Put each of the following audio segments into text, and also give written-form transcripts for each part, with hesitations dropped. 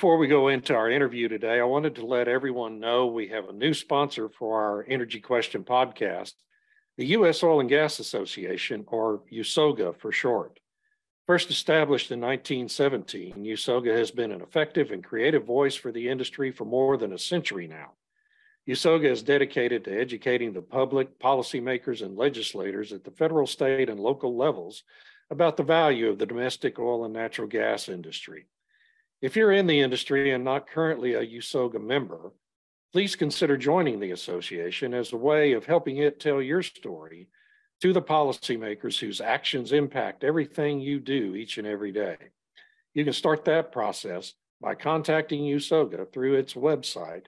before we go into our interview today, I wanted to let everyone know we have a new sponsor for our Energy Question podcast, the U.S. Oil and Gas Association, or USOGA for short. First established in 1917, USOGA has been an effective and creative voice for the industry for more than a century now. USOGA is dedicated to educating the public, policymakers, and legislators at the federal, state, and local levels about the value of the domestic oil and natural gas industry. If you're in the industry and not currently a USOGA member, please consider joining the association as a way of helping it tell your story to the policymakers whose actions impact everything you do each and every day. You can start that process by contacting USOGA through its website,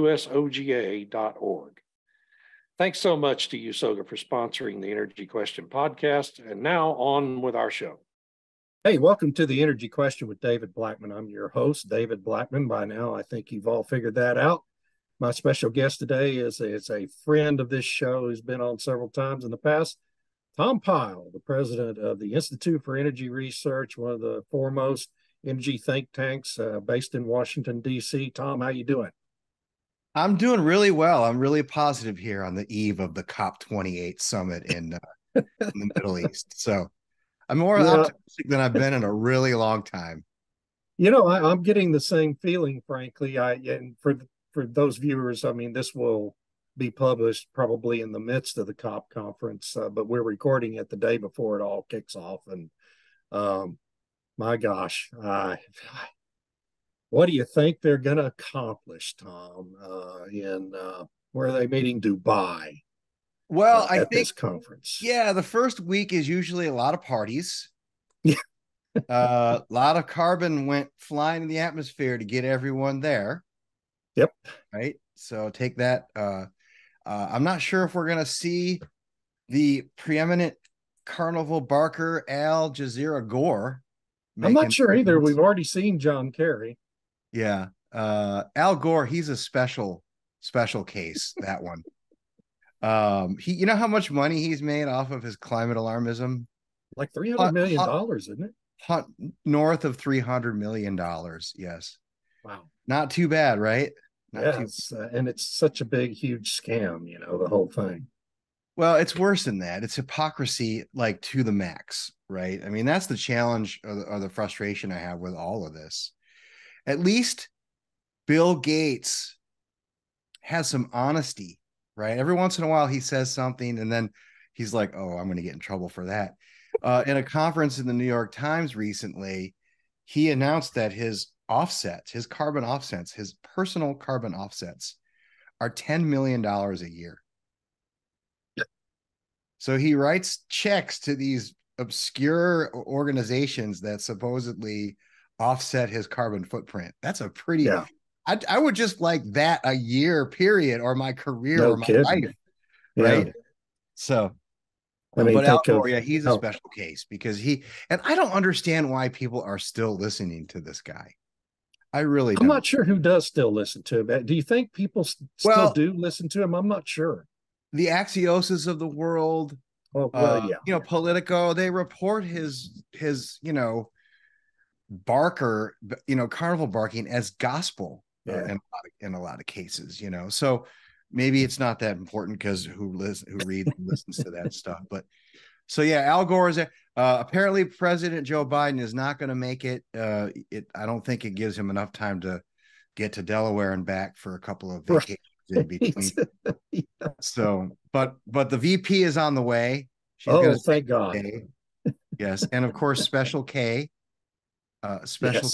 usoga.org. Thanks so much to USOGA for sponsoring the Energy Question podcast. And now on with our show. Hey, welcome to the Energy Question with David Blackman. I'm your host, David Blackman. By now, I think you've all figured that out. My special guest today is a friend of this show who's been on several times in the past, Tom Pyle, the president of the Institute for Energy Research, one of the foremost energy think tanks based in Washington, D.C. Tom, how you doing? I'm doing really well. I'm really positive here on the eve of the COP28 summit in the Middle East. So I'm more optimistic than I've been in a really long time. You know, I'm getting the same feeling, frankly. And for those viewers, I mean, this will be published probably in the midst of the COP conference, but we're recording it the day before it all kicks off. And my gosh, what do you think they're going to accomplish, Tom, in where are they meeting? Dubai? Well, I think this conference. Yeah, the first week is usually a lot of parties. Yeah. A lot of carbon went flying in the atmosphere to get everyone there. Yep. Right. So take that. I'm not sure if we're going to see the preeminent carnival barker Al Jazeera Gore. I'm not sure either. We've already seen John Kerry. Yeah. Al Gore, he's a special case, that one. You know how much money he's made off of his climate alarmism? Like $300 million, isn't it? North of $300 million. Yes. Wow. Not too bad, right? And it's such a big, huge scam, you know, the whole thing. Well, it's worse than that. It's hypocrisy, like to the max, right? I mean, that's the challenge or the frustration I have with all of this. At least Bill Gates has some honesty, right? Every once in a while he says something and then he's like, oh, I'm going to get in trouble for that. In a conference in the New York Times recently, he announced that his carbon offsets, his personal carbon offsets are $10 million a year. So he writes checks to these obscure organizations that supposedly offset his carbon footprint. That's a pretty, I would just like that a year period or my career or my life. Right. So, I mean, but Al Gore, he's a special case because and I don't understand why people are still listening to this guy. I really don't. I'm not sure who does still listen to him. Do you think people still do listen to him? I'm not sure. The Axioses of the world, Politico, they report his barker, carnival barking as gospel in a lot of cases, so maybe it's not that important because who reads and listens to that stuff. But so Al Gore is apparently President Joe Biden is not going to make it. I don't think it gives him enough time to get to Delaware and back for a couple of vacations in between. So, but the VP is on the way. She's thank God. Yes, and of course, Special K, Special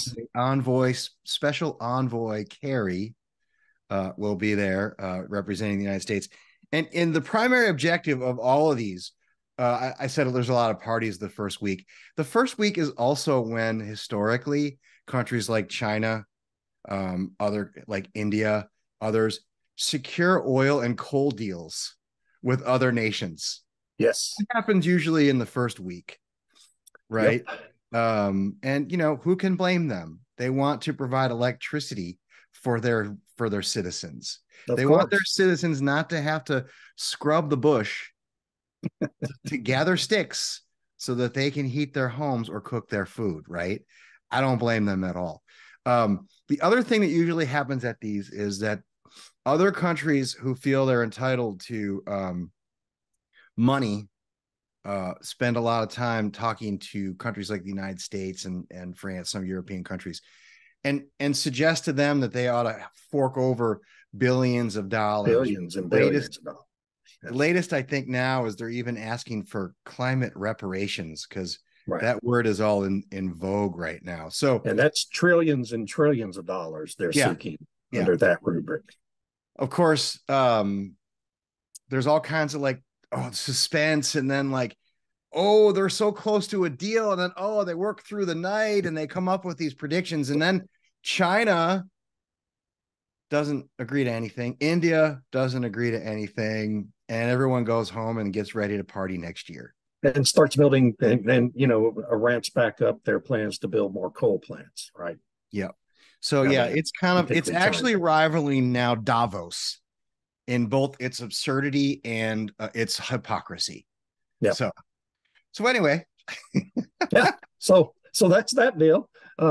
Envoy Kerry will be there representing the United States. And in the primary objective of all of these, I said there's a lot of parties the first week. The first week is also when historically countries like China, other like India, others secure oil and coal deals with other nations. Yes. It happens usually in the first week, right? Yep. And who can blame them? They want to provide electricity for their citizens. They want their citizens not to have to scrub the bush to gather sticks so that they can heat their homes or cook their food, right? I don't blame them at all. The other thing that usually happens at these is that other countries who feel they're entitled to money spend a lot of time talking to countries like the United States and France, some European countries, and suggest to them that they ought to fork over billions of dollars. Billions and billions of dollars. The latest, I think, now is they're even asking for climate reparations because Right. that word is all in vogue right now. So, and that's trillions and trillions of dollars they're seeking under that rubric. Of course, there's all kinds of like, suspense, and then like, they're so close to a deal, and then they work through the night and they come up with these predictions, and then China doesn't agree to anything. India doesn't agree to anything, and everyone goes home and gets ready to party next year. And starts building and ramps back up their plans to build more coal plants, right? Yeah. So it's actually rivaling now Davos in both its absurdity and its hypocrisy. Yeah. So anyway. Yeah. So that's that deal.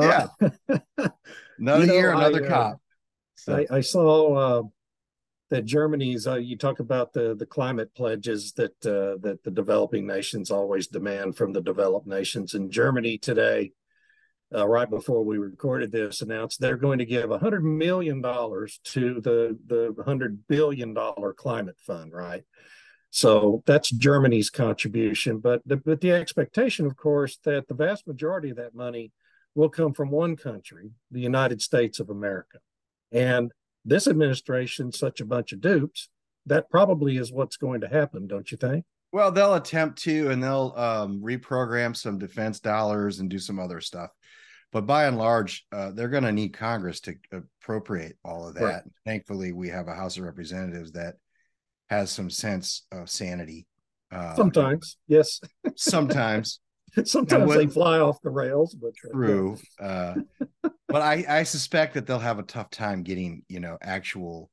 Another year, another cop. So. I saw that Germany's. You talk about the climate pledges that the developing nations always demand from the developed nations. And Germany today, right before we recorded this, announced they're going to give $100 million to the $100 billion climate fund. Right. So that's Germany's contribution. But the expectation, of course, that the vast majority of that money will come from one country, the United States of America. And this administration's such a bunch of dupes, that probably is what's going to happen, don't you think? Well, they'll attempt to, and they'll reprogram some defense dollars and do some other stuff. But by and large, they're going to need Congress to appropriate all of that. Right. Thankfully, we have a House of Representatives that has some sense of sanity. Sometimes, yes. Sometimes. Sometimes they fly off the rails, but true. But I suspect that they'll have a tough time getting, actual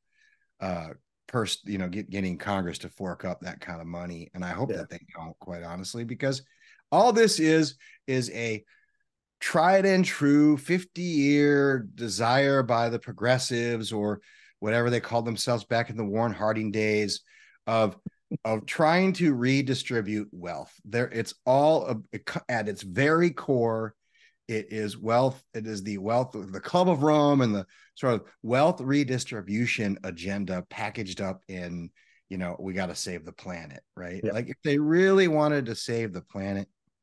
getting Congress to fork up that kind of money. And I hope that they don't, quite honestly, because all this is a tried and true 50-year desire by the progressives, or whatever they called themselves back in the Warren Harding days, of trying to redistribute wealth. It's all at its very core. It is wealth. It is the wealth of the Club of Rome and the sort of wealth redistribution agenda packaged up in, we got to save the planet, right? Yeah. Like if they really wanted to save the planet,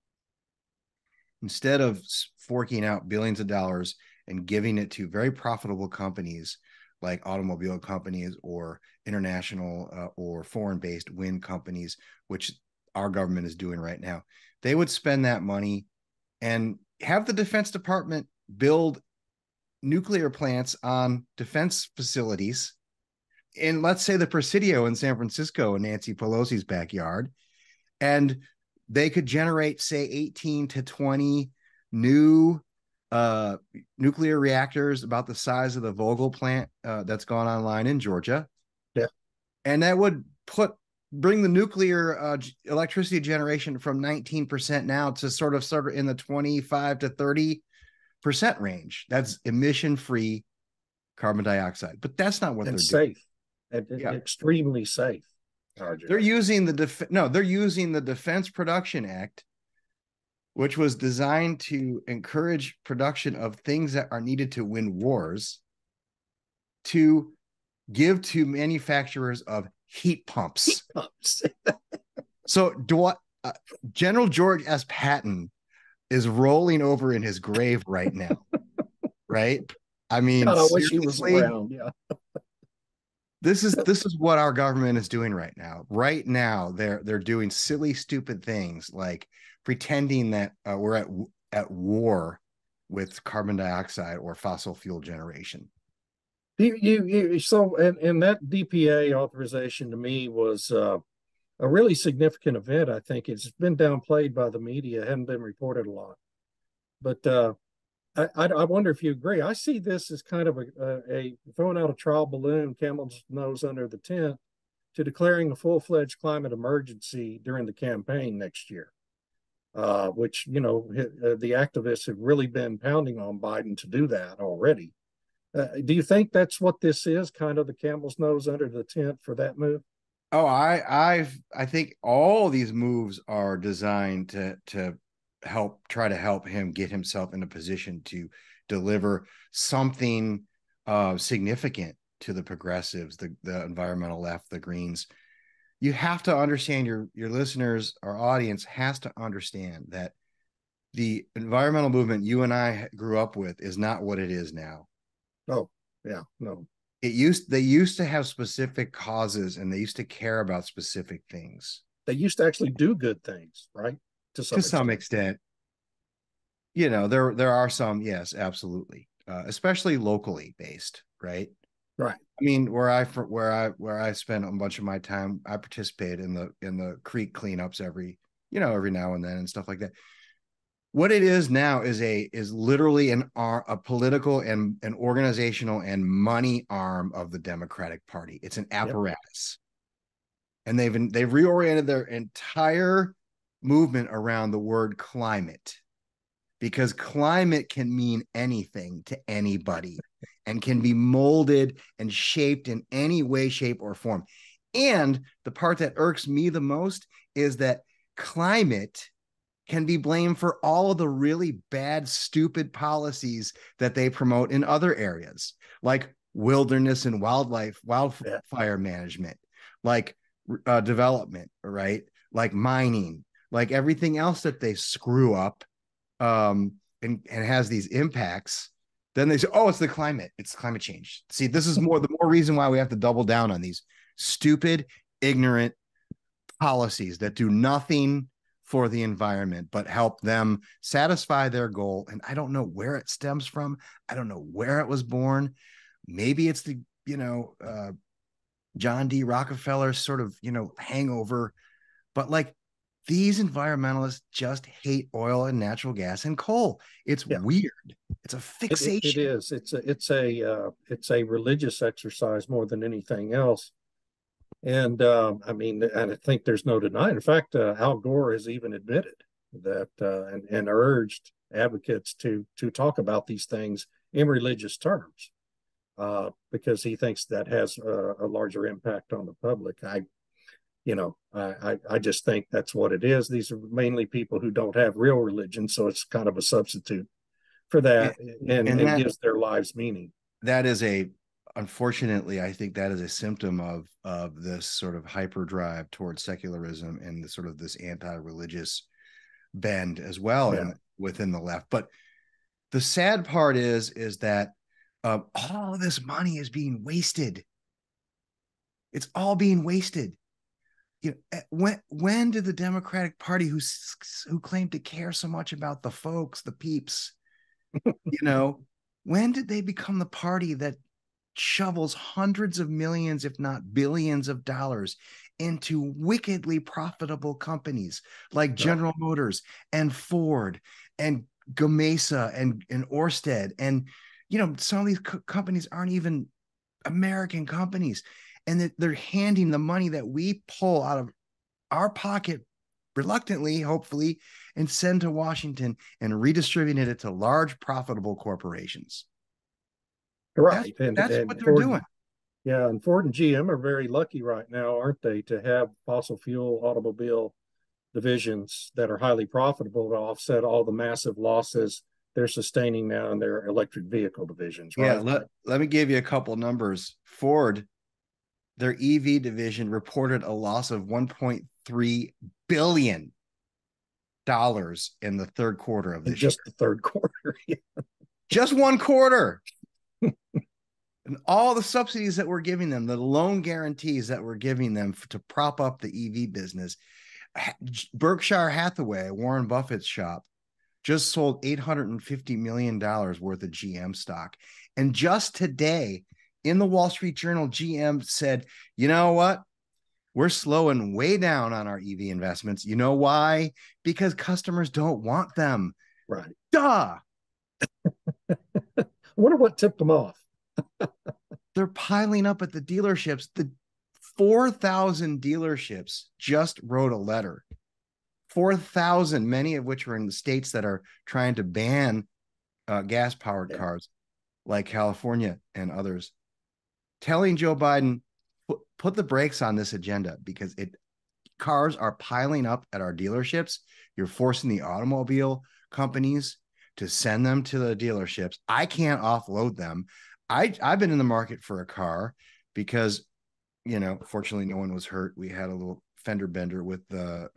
instead of forking out billions of dollars and giving it to very profitable companies like automobile companies or international or foreign-based wind companies, which our government is doing right now, they would spend that money and have the Defense Department build nuclear plants on defense facilities in, let's say, the Presidio in San Francisco in Nancy Pelosi's backyard. And they could generate, say, 18 to 20 new nuclear reactors about the size of the Vogtle plant that's gone online in Georgia. Yeah. And that would bring the nuclear electricity generation from 19% now to sort of in the 25 to 30% range. That's emission-free carbon dioxide. But that's not what they're safe. Doing. And extremely safe. They're using they're using the Defense Production Act, which was designed to encourage production of things that are needed to win wars, to give to manufacturers of heat pumps. So General George S. Patton is rolling over in his grave right now, right? I mean, God, I wish he was around. Yeah. This is what our government is doing right now. Right now, they're doing silly, stupid things like pretending that we're at war with carbon dioxide or fossil fuel generation. So that DPA authorization to me was a really significant event. I think it's been downplayed by the media, hadn't been reported a lot. But I wonder if you agree. I see this as kind of a throwing out a trial balloon, camel's nose under the tent, to declaring a full-fledged climate emergency during the campaign next year. which, the activists have really been pounding on Biden to do that already. Do you think that's what this is, kind of the camel's nose under the tent for that move? Oh, I think all these moves are designed to try to help him get himself in a position to deliver something significant to the progressives, the environmental left, the Greens. You have to understand, your listeners, our audience has to understand that the environmental movement you and I grew up with is not what it is now. Oh, yeah, no. They used to have specific causes, and they used to care about specific things. They used to actually do good things, right? To some extent. There are some, yes, absolutely, especially locally based, right? Right. I mean, where I spent a bunch of my time, I participate in the creek cleanups every now and then and stuff like that. What it is now is literally a political and an organizational and money arm of the Democratic Party. It's an apparatus. Yep. And they've reoriented their entire movement around the word climate, because climate can mean anything to anybody and can be molded and shaped in any way, shape, or form. And the part that irks me the most is that climate can be blamed for all of the really bad, stupid policies that they promote in other areas, like wilderness and wildfire management, like development, right? Like mining, like everything else that they screw up and has these impacts. Then they say, oh, it's the climate. It's climate change. See, this is the more reason why we have to double down on these stupid, ignorant policies that do nothing for the environment, but help them satisfy their goal. And I don't know where it stems from. I don't know where it was born. Maybe it's the, John D. Rockefeller sort of, hangover. But like, these environmentalists just hate oil and natural gas and coal. It's weird. It's a fixation. It is. It's a religious exercise more than anything else. And and I think there's no denying. In fact, Al Gore has even admitted that and urged advocates to talk about these things in religious terms because he thinks that has a larger impact on the public. I just think that's what it is. These are mainly people who don't have real religion, so it's kind of a substitute for that, and that gives their lives meaning. That is unfortunately, I think that is a symptom of this sort of hyperdrive towards secularism and the sort of this anti-religious bend as well within the left. But the sad part is that all of this money is being wasted. It's all being wasted. When did the Democratic Party, who claimed to care so much about the folks, the peeps, when did they become the party that shovels hundreds of millions, if not billions of dollars into wickedly profitable companies like General Motors and Ford and Gamesa and Orsted? And, some of these companies aren't even American companies. And they're handing the money that we pull out of our pocket reluctantly, hopefully, and send to Washington and redistributing it to large, profitable corporations. Right. That's what they're doing. Yeah. And Ford and GM are very lucky right now, aren't they, to have fossil fuel automobile divisions that are highly profitable to offset all the massive losses they're sustaining now in their electric vehicle divisions. Right? Yeah. Let me give you a couple numbers. Ford, their EV division, reported a loss of $1.3 billion in the third quarter of this year. The third quarter. Yeah. Just one quarter. And all the subsidies that we're giving them, the loan guarantees that we're giving them to prop up the EV business. Berkshire Hathaway, Warren Buffett's shop, just sold $850 million worth of GM stock. And just today, in the Wall Street Journal, GM said, you know what? We're slowing way down on our EV investments. You know why? Because customers don't want them. Right. Duh. I wonder what tipped them off. They're piling up at the dealerships. The 4,000 dealerships just wrote a letter. 4,000, many of which are in the states that are trying to ban gas-powered cars, like California and others, telling Joe Biden, put the brakes on this agenda, because cars are piling up at our dealerships. You're forcing the automobile companies to send them to the dealerships. I can't offload them. I've been in the market for a car because, fortunately no one was hurt. We had a little fender bender with the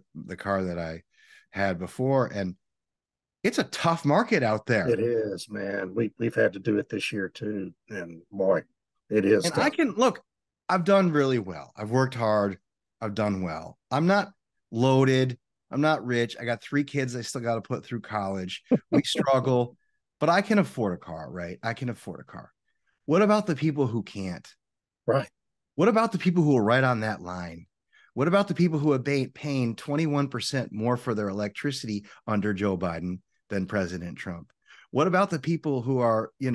car that I had before, and it's a tough market out there. It is, man. We've had to do it this year too, and boy, it is. And tough. I've done really well. I've worked hard. I've done well. I'm not loaded. I'm not rich. I got 3 kids I still got to put through college. We struggle, but I can afford a car, right? I can afford a car. What about the people who can't? Right. What about the people who are right on that line? What about the people who are paying 21% more for their electricity under Joe Biden than President Trump? What about the people who are, in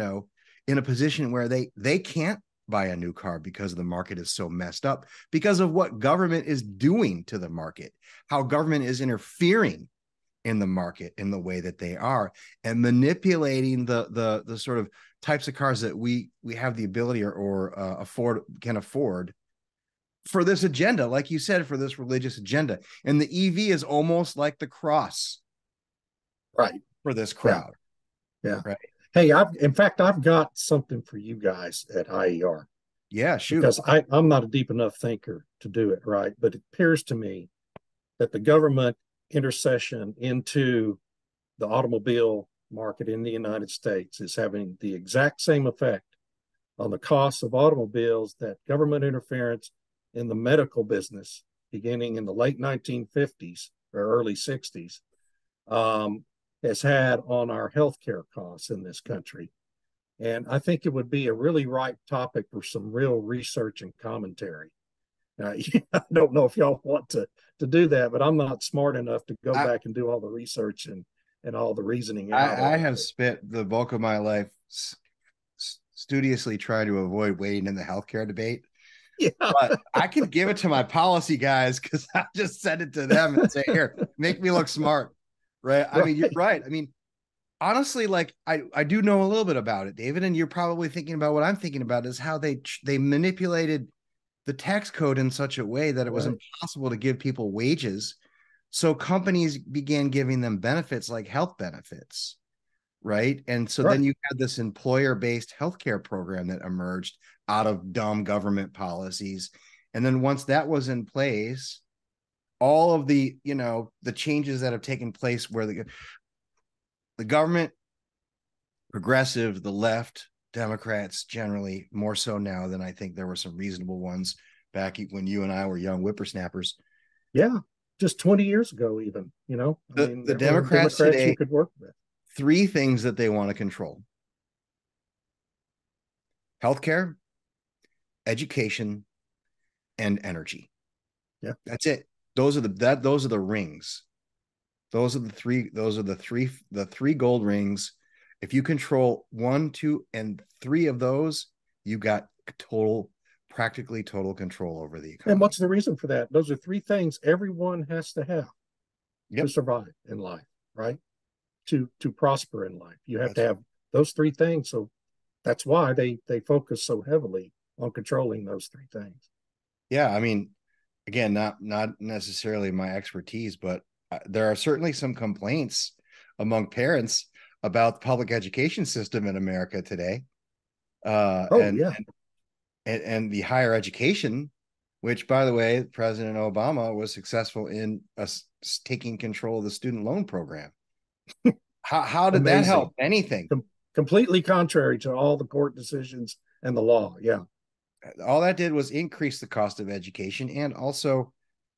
a position where they can't buy a new car because the market is so messed up, because of what government is doing to the market, how government is interfering in the market in the way that they are, and manipulating the sort of types of cars that we have the ability or can afford for this agenda, like you said, for this religious agenda. And the EV is almost like the cross, right, for this crowd. Yeah. Right. Hey, I've got something for you guys at IER. Yeah, shoot. Because I'm not a deep enough thinker to do it, right? But it appears to me that the government intercession into the automobile market in the United States is having the exact same effect on the cost of automobiles that government interference in the medical business beginning in the late 1950s or early 60s has had on our healthcare costs in this country. And I think it would be a really ripe topic for some real research and commentary. I don't know if y'all want to do that, but I'm not smart enough to go back and do all the research and all the reasoning. I have spent the bulk of my life studiously trying to avoid wading in the healthcare debate. Yeah. But I can give it to my policy guys, because I just send it to them and say, here, make me look smart. Right. I mean, you're right. I mean, honestly, like I do know a little bit about it, David, and you're probably thinking about what I'm thinking about, is how they manipulated the tax code in such a way that it was impossible to give people wages. So companies began giving them benefits like health benefits. Right. And so then you had this employer-based healthcare program that emerged out of dumb government policies. And then once that was in place, all of the, the changes that have taken place where the government, progressive, the left, Democrats generally, more so now than I think there were some reasonable ones back when you and I were young whippersnappers. Yeah, just 20 years ago, even, the Democrats today you could work with. 3 things that they want to control: healthcare, education, and energy. Yeah, that's it. Those are the rings. Those are the three gold rings. If you control 1, 2, and 3 of those, you got practically total control over the economy. And what's the reason for that? Those are 3 things everyone has to have to survive in life, right? To prosper in life, you have to have those 3 things. So that's why they focus so heavily on controlling those 3 things. Yeah, I mean, again, not necessarily my expertise, but there are certainly some complaints among parents about the public education system in America today. And the higher education, which, by the way, President Obama was successful in taking control of the student loan program. How did that help anything? Completely contrary to all the court decisions and the law. Yeah. All that did was increase the cost of education and also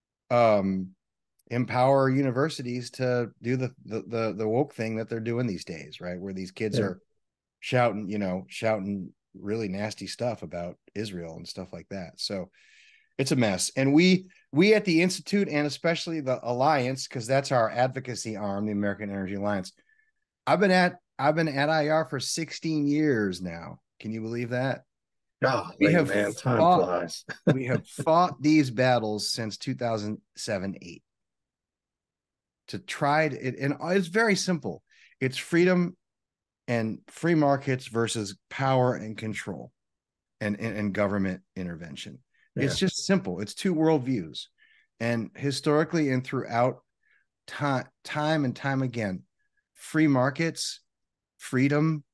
empower universities to do the woke thing that they're doing these days, right? Where these kids are shouting really nasty stuff about Israel and stuff like that. So it's a mess. And we at the Institute, and especially the Alliance, because that's our advocacy arm, the American Energy Alliance, I've been at IER for 16 years now. Can you believe that? God, we have fought these battles since 2007-8. to try it. And it's very simple. It's freedom and free markets versus power and control and government intervention. Yeah. It's just simple. It's two worldviews. And historically and throughout time and time again, free markets, freedom,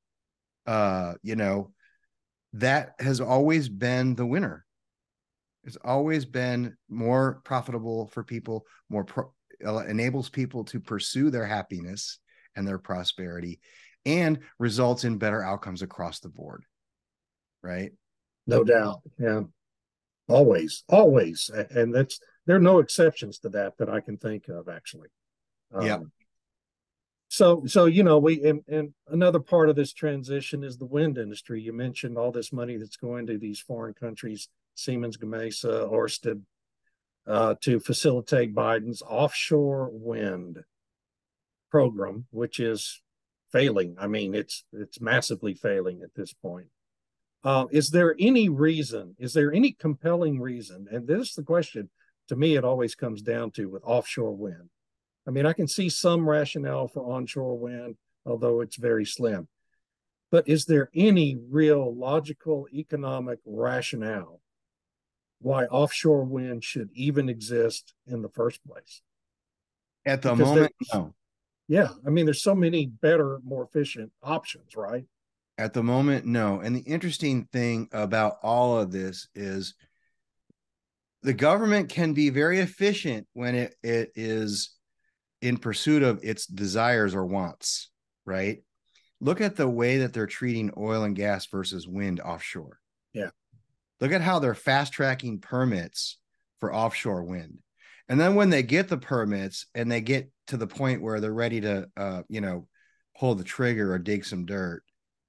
that has always been the winner. It's always been more profitable for people, enables people to pursue their happiness and their prosperity, and results in better outcomes across the board. Right? No doubt. Yeah. Always. And there are no exceptions to that I can think of, actually. Yeah. So and another part of this transition is the wind industry. You mentioned all this money that's going to these foreign countries, Siemens Gamesa, Ørsted, to facilitate Biden's offshore wind program, which is failing. I mean, it's massively failing at this point. Is there any compelling reason? And this is the question, to me, it always comes down to with offshore wind. I mean, I can see some rationale for onshore wind, although it's very slim. But is there any real logical economic rationale why offshore wind should even exist in the first place? At the moment, no. Yeah. I mean, there's so many better, more efficient options, right? At the moment, no. And the interesting thing about all of this is the government can be very efficient when it is in pursuit of its desires or wants, right? Look at the way that they're treating oil and gas versus wind offshore. Yeah. Look at how they're fast tracking permits for offshore wind. And then when they get the permits and they get to the point where they're ready to, pull the trigger or dig some dirt,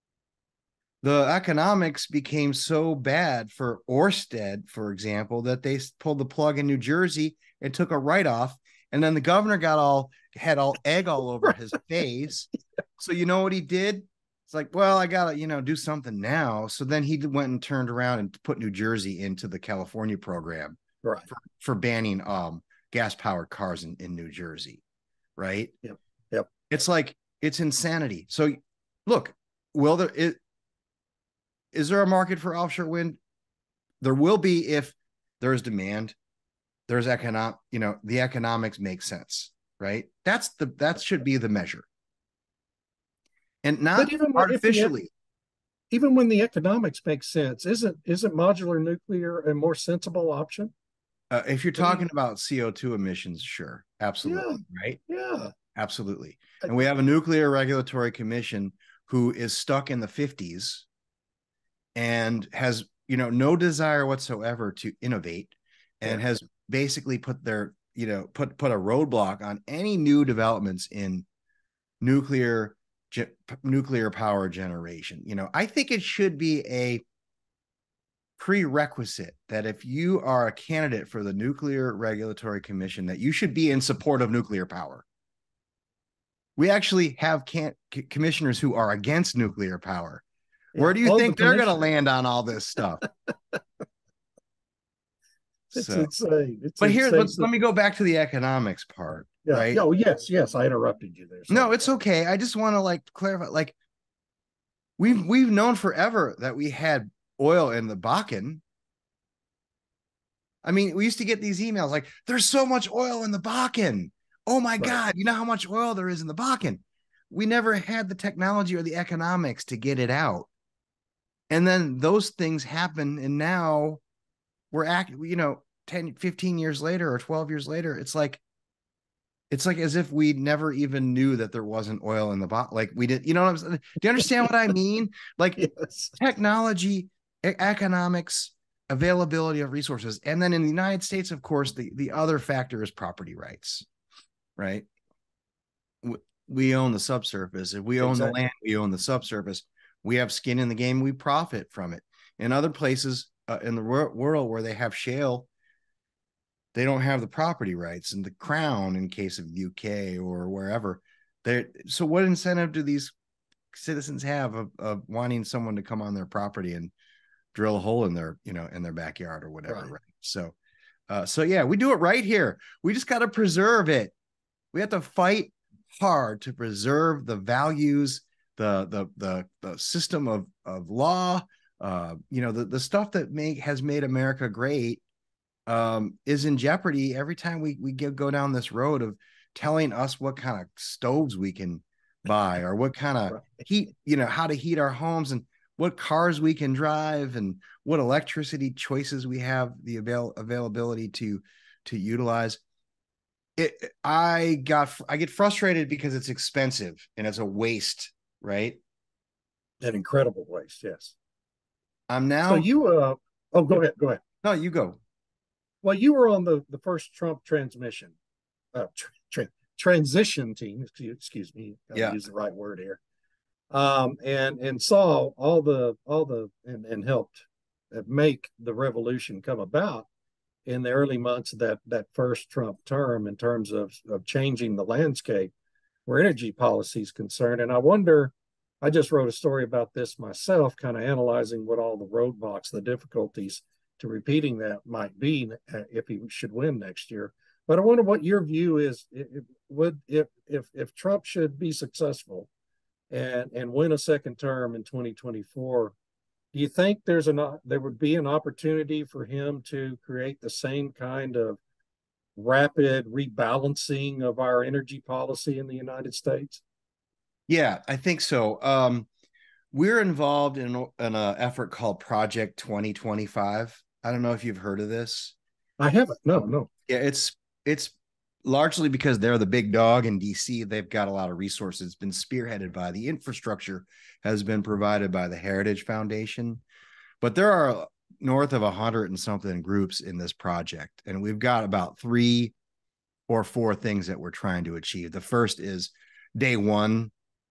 the economics became so bad for Ørsted, for example, that they pulled the plug in New Jersey and took a write-off. And then the governor had egg all over his face. So you know what he did? It's like, well, I gotta, do something now. So then he went and turned around and put New Jersey into the California program, right, for banning gas-powered cars in New Jersey, right? Yep. It's like, it's insanity. So look, is there a market for offshore wind? There will be if there's demand. There's the economics make sense, right? That should be the measure. And not artificially. Even when the economics make sense, isn't modular nuclear a more sensible option? If you're talking about CO2 emissions, sure. Absolutely. Yeah. Right? Yeah. Absolutely. And we have a nuclear regulatory commission who is stuck in the 50s and has, no desire whatsoever to innovate, and has basically put a roadblock on any new developments in nuclear power generation. I think it should be a prerequisite that if you are a candidate for the Nuclear Regulatory Commission, that you should be in support of nuclear power. We actually have commissioners who are against nuclear power. Where do you think they're going to land on all this stuff? It's insane. Let me go back to the economics part. Yeah. Right? Oh, yes. I interrupted you there. Sorry. No, it's okay. I just want to clarify. We've known forever that we had oil in the Bakken. I mean, we used to get these emails like, "There's so much oil in the Bakken. Oh my God, you know how much oil there is in the Bakken?" We never had the technology or the economics to get it out. And then those things happen, and now we're 10, 15 years later or 12 years later, it's like as if we never even knew that there wasn't oil in the bottom. Like we did, what I'm saying? Do you understand what I mean? Like yes. Technology, economics, availability of resources. And then in the United States, of course, the other factor is property rights, right? We own the subsurface. If we own the land, we own the subsurface. We have skin in the game. We profit from it. In other places in the world where they have shale, they don't have the property rights, and the crown, in case of the UK or wherever. So what incentive do these citizens have of wanting someone to come on their property and drill a hole in their, in their backyard or whatever? Right. So yeah, we do it right here. We just got to preserve it. We have to fight hard to preserve the values, the system of law, the stuff that has made America great, is in jeopardy every time we go down this road of telling us what kind of stoves we can buy, or what kind of heat, how to heat our homes, and what cars we can drive, and what electricity choices we have the availability to utilize. I get frustrated because it's expensive and it's a waste, right? An incredible waste. Yes. I'm now. So you, go ahead. Go ahead. No, you go. Well, you were on the first Trump transmission, transition team. Excuse me. Yeah. Use the right word here. And saw all the and helped make the revolution come about in the early months of that first Trump term, in terms of changing the landscape where energy policy is concerned. And I wonder, I just wrote a story about this myself, kind of analyzing what all the roadblocks, the difficulties to repeating that might be if he should win next year. But I wonder what your view is. If Trump should be successful and win a second term in 2024, do you think there would be an opportunity for him to create the same kind of rapid rebalancing of our energy policy in the United States? Yeah, I think so. We're involved in an effort called Project 2025. I don't know if you've heard of this. I haven't. No. Yeah, it's largely because they're the big dog in DC. They've got a lot of resources. It's been spearheaded by the infrastructure, has been provided by the Heritage Foundation. But there are north of 100 and something groups in this project. And we've got about 3 or 4 things that we're trying to achieve. The first is day one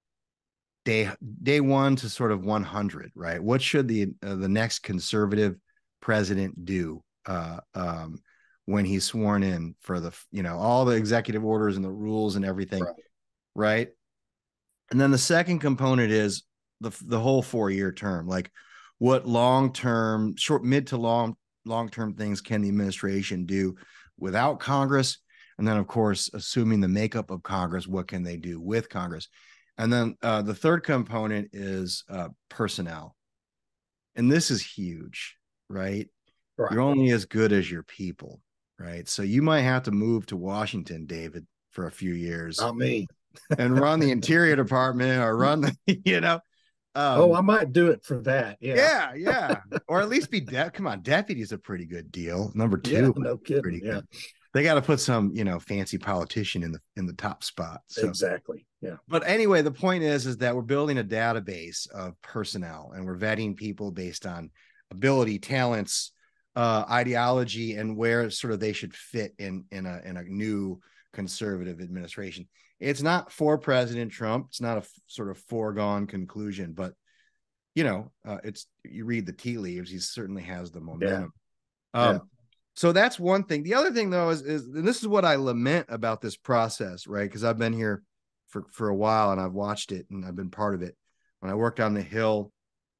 to sort of 100, right? What should the next conservative president do when he's sworn in for all the executive orders and the rules and everything, right? And then the second component is the whole 4-year term. Like, what long-term, mid to long-term things can the administration do without Congress? And then, of course, assuming the makeup of Congress, what can they do with Congress? And then the third component is personnel. And this is huge, right? You're only as good as your people, right? So you might have to move to Washington, David, for a few years. Not me. And run the Interior Department, or run the, I might do it for that. Yeah. Or at least be come on, deputy's a pretty good deal. Number 2, yeah, no kidding. Pretty good. They got to put some, fancy politician in the top spot. So. Exactly. Yeah. But anyway, the point is that we're building a database of personnel, and we're vetting people based on ability, talents, ideology, and where sort of they should fit in a new conservative administration. It's not for President Trump. It's not a sort of foregone conclusion, but it's, you read the tea leaves, he certainly has the momentum. So that's one thing. The other thing, though, is and this is what I lament about this process, right? Because I've been here for a while, and I've watched it, and I've been part of it. When I worked on the Hill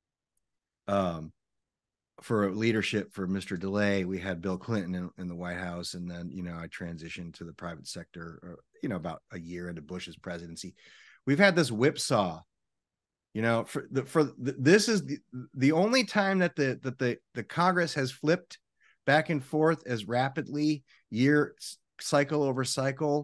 for leadership for Mr. DeLay, we had Bill Clinton in the White House, and then I transitioned to the private sector, about a year into Bush's presidency. We've had this whipsaw. This is the only time that the Congress has flipped back and forth as rapidly, cycle over cycle,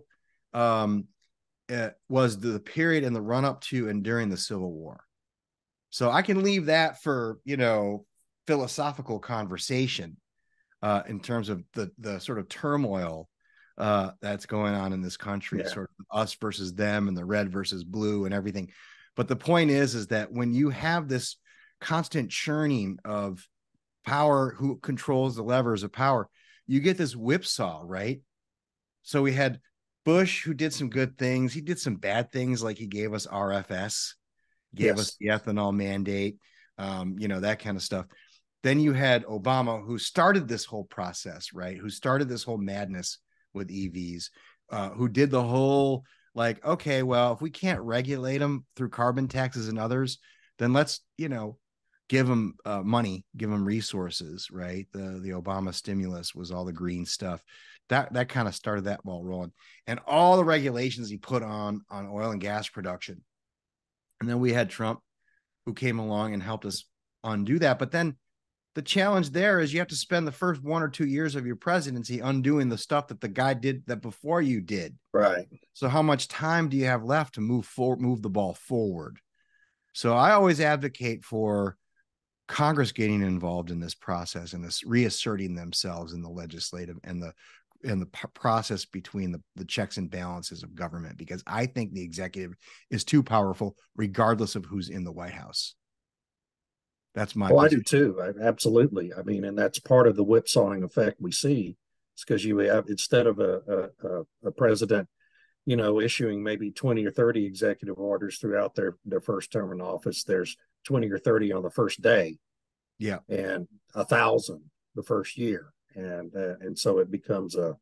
was the period in the run up to and during the Civil War. So I can leave that for philosophical conversation in terms of the sort of turmoil that's going on in this country, sort of us versus them, and the red versus blue and everything. But the point is that when you have this constant churning of power, who controls the levers of power, you get this whipsaw, right? So we had Bush, who did some good things. He did some bad things, like he gave us RFS, gave us the ethanol mandate, that kind of stuff. Then you had Obama, who started this whole process, right? Who started this whole madness with EVs, who did the whole, like, okay, well, if we can't regulate them through carbon taxes and others, then let's, give them money, give them resources, right? The Obama stimulus was all the green stuff. That kind of started that ball rolling, and all the regulations he put on oil and gas production. And then we had Trump, who came along and helped us undo that. But then the challenge there is you have to spend the first 1 or 2 years of your presidency undoing the stuff that the guy did that before you did. Right. So how much time do you have left to move the ball forward? So I always advocate for Congress getting involved in this process and this reasserting themselves in the legislative and the process between the checks and balances of government, because I think the executive is too powerful, regardless of who's in the White House. That's my I do too. Absolutely. I mean, and that's part of the whipsawing effect we see. It's because you have, instead of a president, issuing maybe 20 or 30 executive orders throughout their first term in office, there's 20 or 30 on the first day. Yeah. And 1,000 the first year. And so it becomes a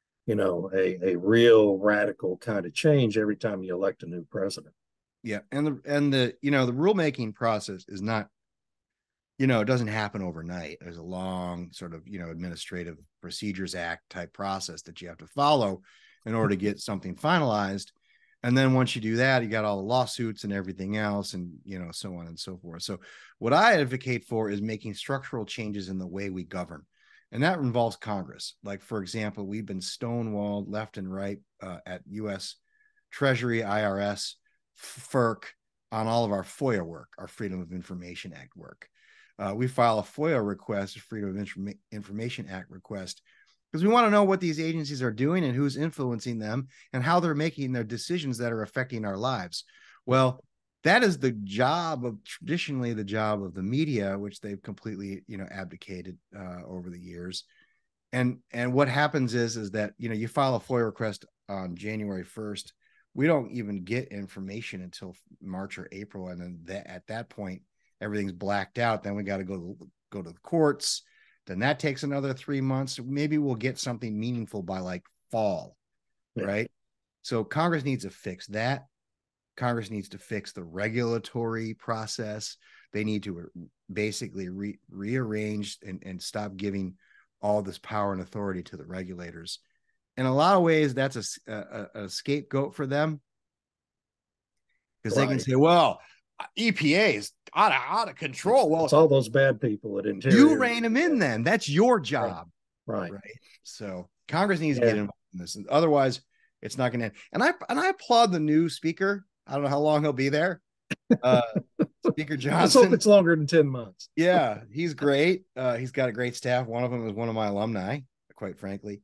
real radical kind of change every time you elect a new president. Yeah. And the rulemaking process is not, it doesn't happen overnight. There's a long sort of, Administrative Procedures Act type process that you have to follow in order to get something finalized. And then once you do that, you got all the lawsuits and everything else, and so on and so forth. So what I advocate for is making structural changes in the way we govern. And that involves Congress. Like, for example, we've been stonewalled left and right at U.S. Treasury, IRS, FERC on all of our FOIA work, our Freedom of Information Act work. We file a FOIA request, a Freedom of Information Act request, because we want to know what these agencies are doing and who's influencing them and how they're making their decisions that are affecting our lives. Well, that is traditionally the job of the media, which they've completely, abdicated over the years. And what happens is that, you file a FOIA request on January 1st. We don't even get information until March or April. And then at that point, everything's blacked out. Then we got to go to the courts. Then that takes another 3 months. Maybe we'll get something meaningful by like fall, right? So Congress needs to fix that. Congress needs to fix the regulatory process. They need to basically rearrange and stop giving all this power and authority to the regulators. In a lot of ways, that's a scapegoat for them, because they can say, well, EPA is out of control. Well, it's all those bad people at Interior. You rein them in then. That's your job. Right. So Congress needs to get involved in this. Otherwise, it's not going to end. And I applaud the new speaker. I don't know how long he'll be there. Speaker Johnson. I hope it's longer than 10 months. Yeah, he's great. He's got a great staff. One of them is one of my alumni, quite frankly.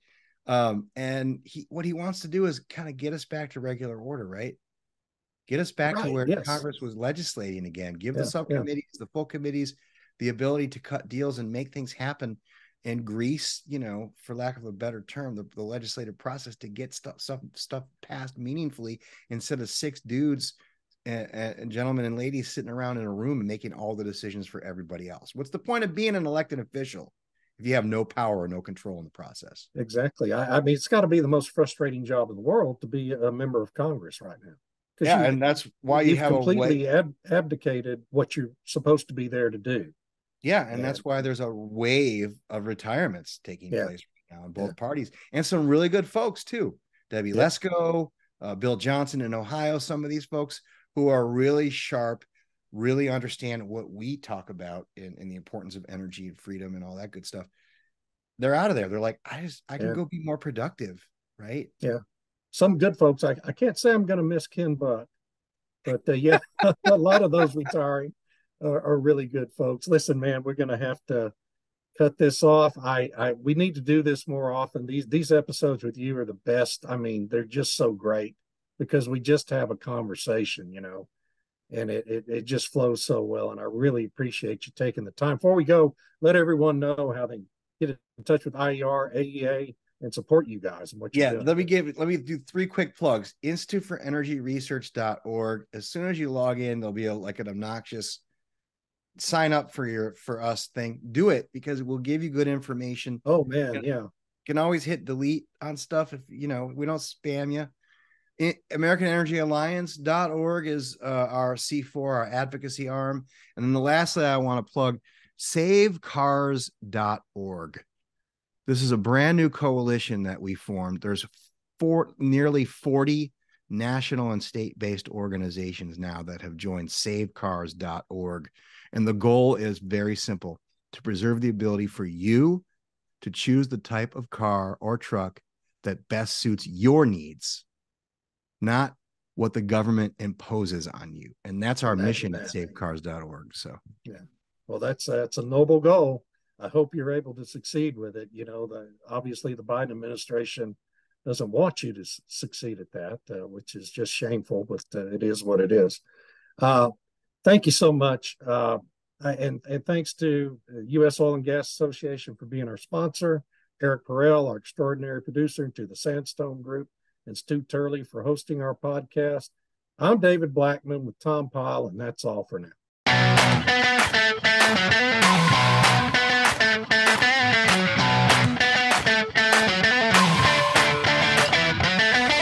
And what he wants to do is kind of get us back to regular order, right? Get us back to where Congress was legislating again. Give the subcommittees, the full committees, the ability to cut deals and make things happen, and grease, for lack of a better term, the legislative process to get stuff passed meaningfully, instead of 6 dudes and gentlemen and ladies sitting around in a room and making all the decisions for everybody else. What's the point of being an elected official if you have no power or no control in the process? Exactly. I mean, it's got to be the most frustrating job in the world to be a member of Congress right now. Yeah, and that's why you have completely abdicated what you're supposed to be there to do. Yeah, and that's why there's a wave of retirements taking place right now in both parties, and some really good folks too. Debbie Lesko, Bill Johnson in Ohio, some of these folks who are really sharp, really understand what we talk about in the importance of energy and freedom and all that good stuff. They're out of there. They're like, I can go be more productive, right? Yeah. Some good folks. I can't say I'm going to miss Ken Buck, but a lot of those retiring are really good folks. Listen, man, we're going to have to cut this off. We need to do this more often. These episodes with you are the best. I mean, they're just so great because we just have a conversation, and it just flows so well. And I really appreciate you taking the time. Before we go, let everyone know how they get in touch with IER, AEA, and support you guys and what you're doing. Let me do 3 quick plugs. instituteforenergyresearch.org. As soon as you log in, there'll be an obnoxious sign up for us thing. Do it, because it will give you good information. Oh man, you can always hit delete on stuff if we don't spam you. AmericanEnergyAlliance.org is our C4, our advocacy arm. And then the lastly, I want to plug SaveCars.org. This is a brand new coalition that we formed. There's nearly 40 national and state-based organizations now that have joined SaveCars.org. And the goal is very simple: to preserve the ability for you to choose the type of car or truck that best suits your needs, not what the government imposes on you. And that's our mission at SaveCars.org. So, yeah, well, that's a noble goal. I hope you're able to succeed with it. Obviously the Biden administration doesn't want you to succeed at that, which is just shameful, but it is what it is. Thank you so much. And thanks to the U.S. Oil and Gas Association for being our sponsor, Eric Perel, our extraordinary producer, and to the Sandstone Group and Stu Turley for hosting our podcast. I'm David Blackman with Tom Pyle, and that's all for now.